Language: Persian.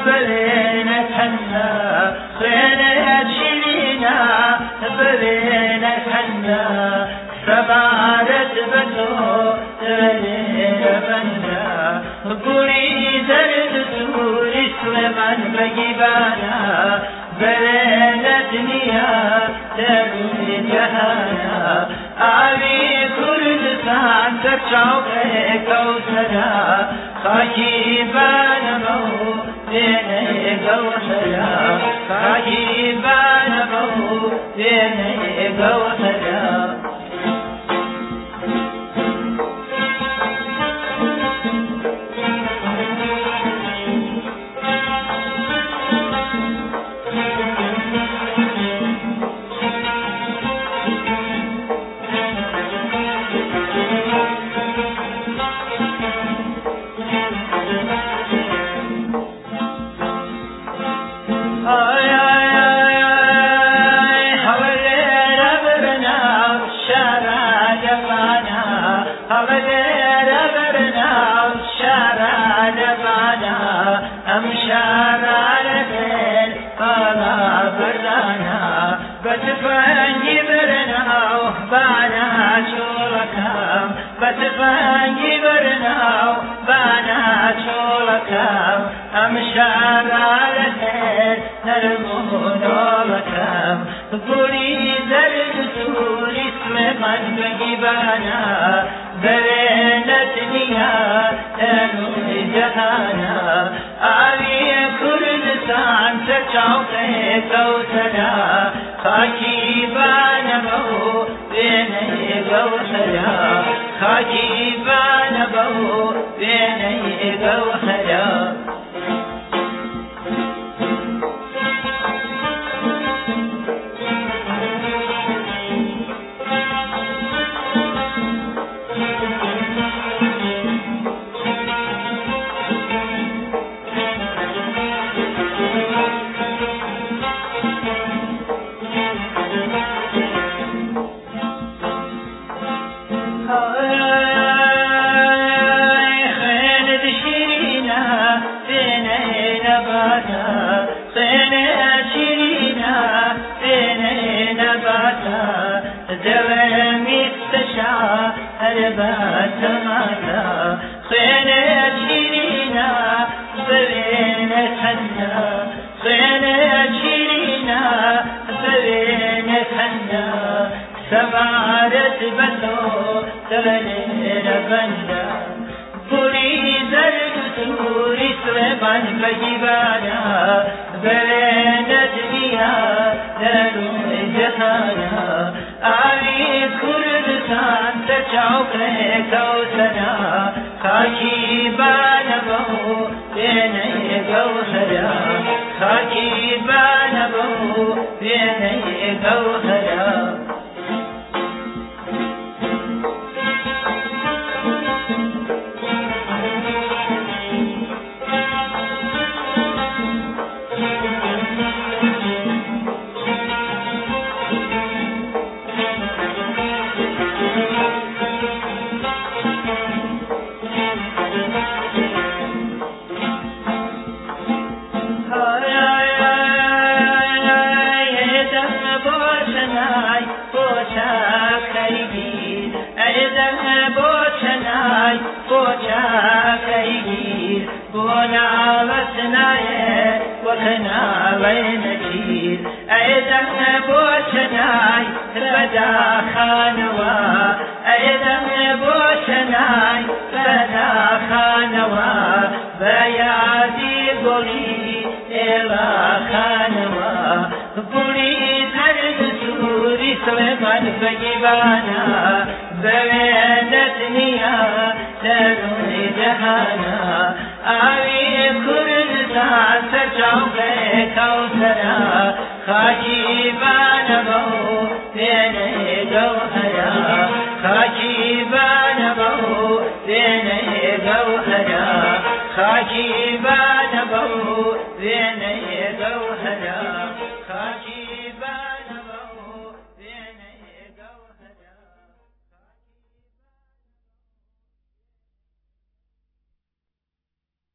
بلينا كنا خينا شيرينا بلينا كنا سبارت بدو بلينا بنا قولي درد سوري سليمان بجيبانا بلينا دنيا دروي جهانا آبی کردستان ترچاو کوسرا خاکی بانمو دینه کوسرا خاکی بانمو دینه کوسرا بتفاني برناو بانا شولكام بتفاني برناو بانا شولكام أمشار على الهيل نرمونو لكام قولي زرد سوري سليمان بجيبانا بلينا دنيا تنوي جهانا آبي كردستان ترچاو کوسرا خاکی بانمو دینه کوسرا خاکی بانمو دینه کوسرا ماتا خينا شيرينا بلينا كنا خينا شيرينا بلينا كنا سبارت بدو بلينا بنا قولي زرد سوري سليمان بجيبانا بلينا دنيا دروي جهانا آبی کردستان ترچاو کوسرا خاکی بانمو دینه کوسرا خاکی بانمو دینه کوسرا بونا وسناي وكنا وينكير أيضا بوشناي بدا خانوا أيضا بوشناي بدا خانوا بيادي قولي إلا خانوا قولي زرد سوري سليمان بجيبانا بين الدنيا دروي جهانا آبی کردستان ترچاو کوسرا خاکی بانمو دینه کوسرا